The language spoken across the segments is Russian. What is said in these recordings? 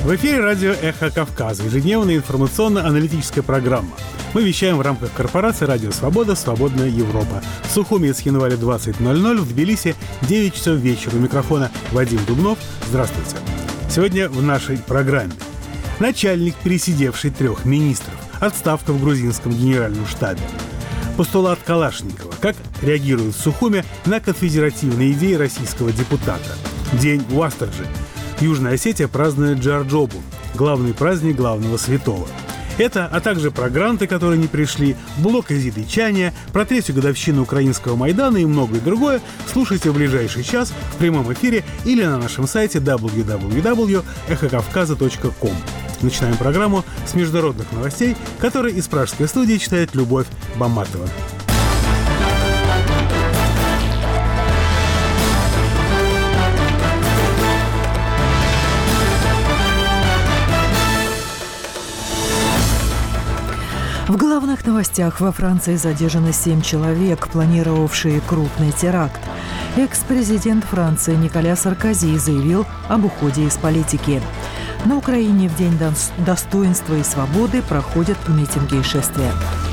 В эфире радио «Эхо Кавказа», ежедневная информационно-аналитическая программа. Мы вещаем в рамках корпорации «Радио Свобода. Свободная Европа». В Сухуми с января 20:00, в Тбилиси 9 часов вечера. У микрофона Вадим Дубнов. Здравствуйте. Сегодня в нашей программе. Начальник, пересидевший 3 министров. Отставка в грузинском генеральном штабе. Постулат Калашникова. Как реагируют в Сухуми на конфедеративные идеи российского депутата. День Уастаджи. Южная Осетия празднует Джарджобу, главный праздник главного святого. Это, а также про гранты, которые не пришли, блок азербайджания, про 3-ю годовщину украинского Майдана и многое другое слушайте в ближайший час в прямом эфире или на нашем сайте www.эхокавказа.ком. Начинаем программу с международных новостей, которые из пражской студии читает Любовь Баматова. В главных новостях: во Франции задержано 7 человек, планировавшие крупный теракт. Экс-президент Франции Николя Саркози заявил об уходе из политики. На Украине в День достоинства и свободы проходят митинги и шествия.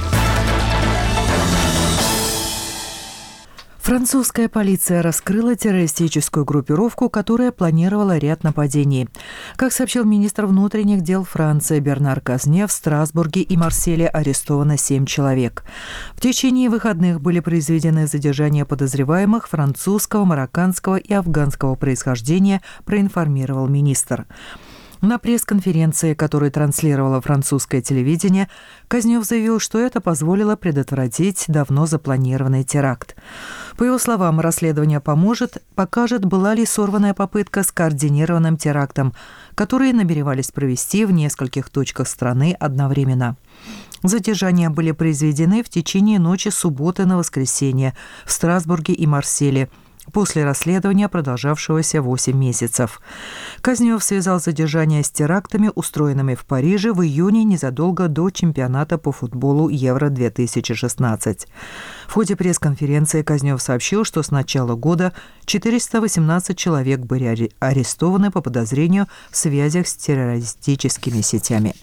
Французская полиция раскрыла террористическую группировку, которая планировала ряд нападений. Как сообщил министр внутренних дел Франции Бернар Казне, в Страсбурге и Марселе арестовано 7 человек. В течение выходных были произведены задержания подозреваемых французского, марокканского и афганского происхождения, проинформировал министр. На пресс-конференции, которую транслировало французское телевидение, Казнев заявил, что это позволило предотвратить давно запланированный теракт. По его словам, расследование покажет, была ли сорванная попытка скоординированным терактом, которые намеревались провести в нескольких точках страны одновременно. Задержания были произведены в течение ночи субботы на воскресенье в Страсбурге и Марселе, после расследования, продолжавшегося 8 месяцев. Казнев связал задержания с терактами, устроенными в Париже в июне, незадолго до чемпионата по футболу Евро-2016. В ходе пресс-конференции Казнев сообщил, что с начала года 418 человек были арестованы по подозрению в связях с террористическими сетями.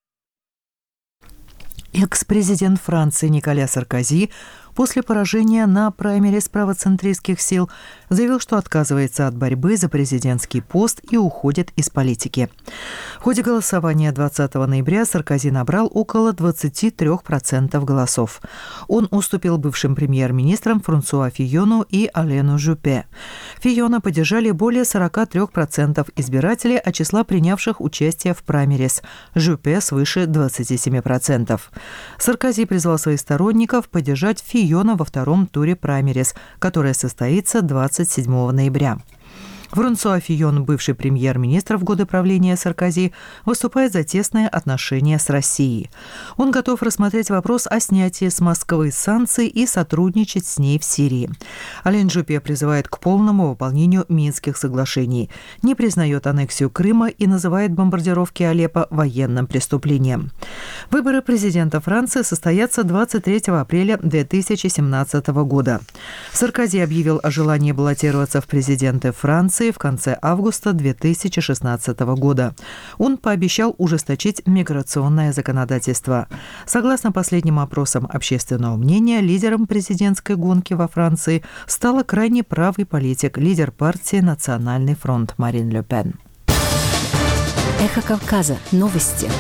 Экс-президент Франции Николя Саркози после поражения на праймериз правоцентристских сил заявил, что отказывается от борьбы за президентский пост и уходит из политики. В ходе голосования 20 ноября Саркози набрал около 23% голосов. Он уступил бывшим премьер-министрам Франсуа Фийону и Алену Жюпе. Фийона поддержали более 43% избирателей от числа принявших участие в праймериз, Жюпе свыше 27%. Саркози призвал своих сторонников поддержать Фийона во втором туре праймериз, которая состоится 27 ноября. Франсуа Фийон, бывший премьер-министр в годы правления Саркози, выступает за тесные отношения с Россией. Он готов рассмотреть вопрос о снятии с Москвы санкций и сотрудничать с ней в Сирии. Ален Жюпе призывает к полному выполнению Минских соглашений, не признает аннексию Крыма и называет бомбардировки Алеппо военным преступлением. Выборы президента Франции состоятся 23 апреля 2017 года. Саркози объявил о желании баллотироваться в президенты Франции в конце августа 2016 года. Он пообещал ужесточить миграционное законодательство. Согласно последним опросам общественного мнения, лидером президентской гонки во Франции стала крайне правый политик, лидер партии «Национальный фронт» Марин Ле Пен. Эхо Кавказа. Новости.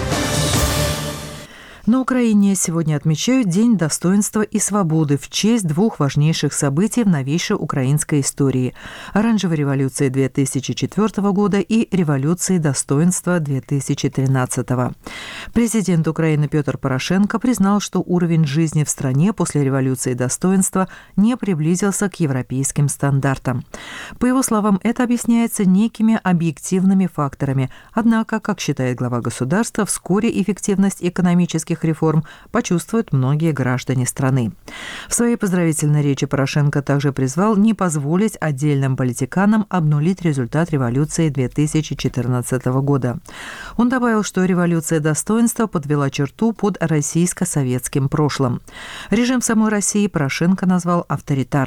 На Украине сегодня отмечают День достоинства и свободы в честь 2 важнейших событий в новейшей украинской истории – Оранжевой революции 2004 года и Революции достоинства 2013. Президент Украины Петр Порошенко признал, что уровень жизни в стране после революции достоинства не приблизился к европейским стандартам. По его словам, это объясняется некими объективными факторами. Однако, как считает глава государства, вскоре эффективность экономических реформ почувствуют многие граждане страны. В своей поздравительной речи Порошенко также призвал не позволить отдельным политиканам обнулить результат революции 2014 года. Он добавил, что революция достоинства подвела черту под российско-советским прошлым. Режим самой России Порошенко назвал авторитарным.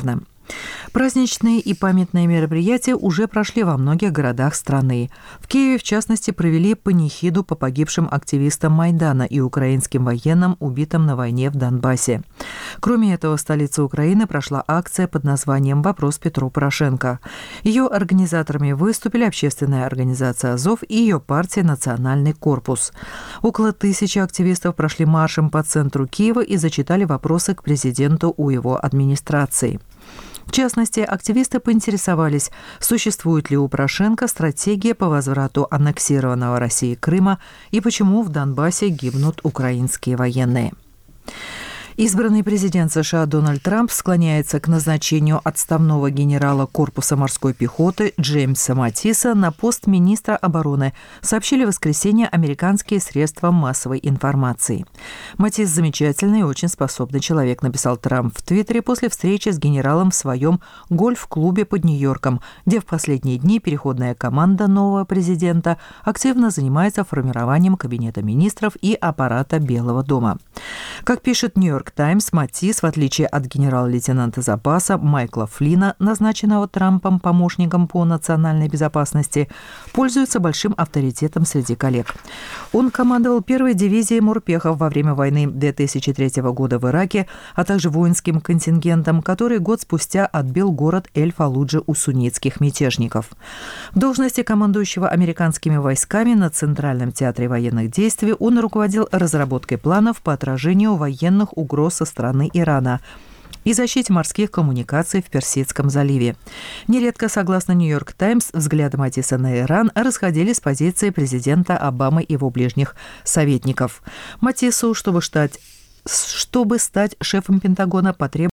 Праздничные и памятные мероприятия уже прошли во многих городах страны. В Киеве, в частности, провели панихиду по погибшим активистам Майдана и украинским военным, убитым на войне в Донбассе. Кроме этого, в столице Украины прошла акция под названием «Вопрос Петру Порошенко». Ее организаторами выступили общественная организация «Азов» и ее партия «Национальный корпус». Около 1000 активистов прошли маршем по центру Киева и зачитали вопросы к президенту у его администрации. В частности, активисты поинтересовались, существует ли у Порошенко стратегия по возврату аннексированного Россией Крыма и почему в Донбассе гибнут украинские военные. Избранный президент США Дональд Трамп склоняется к назначению отставного генерала Корпуса морской пехоты Джеймса Матиса на пост министра обороны, сообщили в воскресенье американские средства массовой информации. Матис замечательный и очень способный человек, написал Трамп в Твиттере после встречи с генералом в своем гольф-клубе под Нью-Йорком, где в последние дни переходная команда нового президента активно занимается формированием кабинета министров и аппарата Белого дома. Как пишет «Нью-Йорк Таймс», Матис, в отличие от генерал-лейтенанта запаса Майкла Флина, назначенного Трампом помощником по национальной безопасности, пользуется большим авторитетом среди коллег. Он командовал первой дивизией морпехов во время войны 2003 года в Ираке, а также воинским контингентом, который год спустя отбил город Эль-Фаллуджа у суннитских мятежников. В должности командующего американскими войсками на Центральном театре военных действий он руководил разработкой планов по отражению военных угроз со стороны Ирана и защите морских коммуникаций в Персидском заливе. Нередко, согласно «Нью-Йорк Таймс», взгляды Матиса на Иран расходились с позиции президента Обамы и его ближних советников. Матису, чтобы стать шефом Пентагона, потребовалось